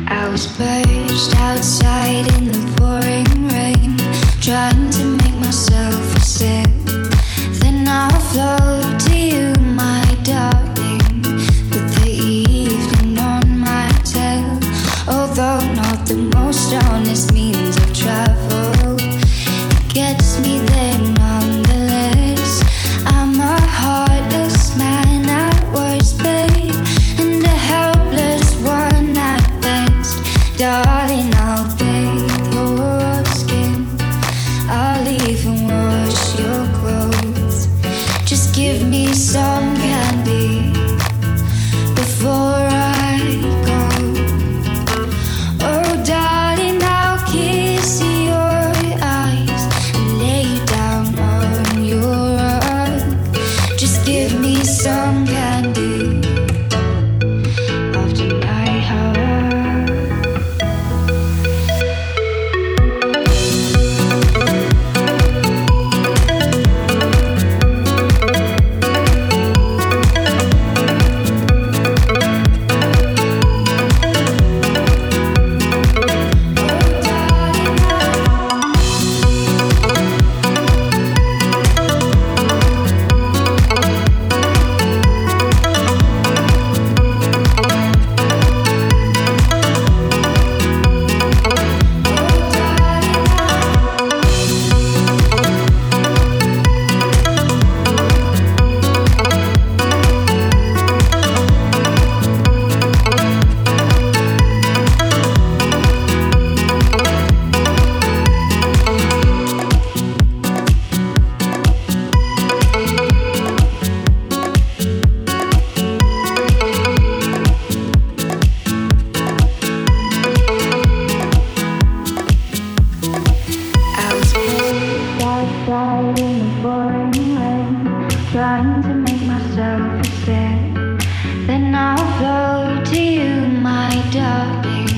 I was perched outside in the pouring rain, trying to make myself a sip. Then I'll float to you, my darling, with the evening on my tail. Although not the most honest means of travel, it gets me there nonetheless. I'm a heartless man at worst, babe, and a helpless one at best. Darling, I'll bathe your skin, I'll even wash your clothes. Just give me some candy before I go. Oh darling, I'll kiss your eyes and lay down on your rug. Just give me some candy after night, however. Outside in the pouring rain, trying to make myself a sip. Then I'll float to you, my darling,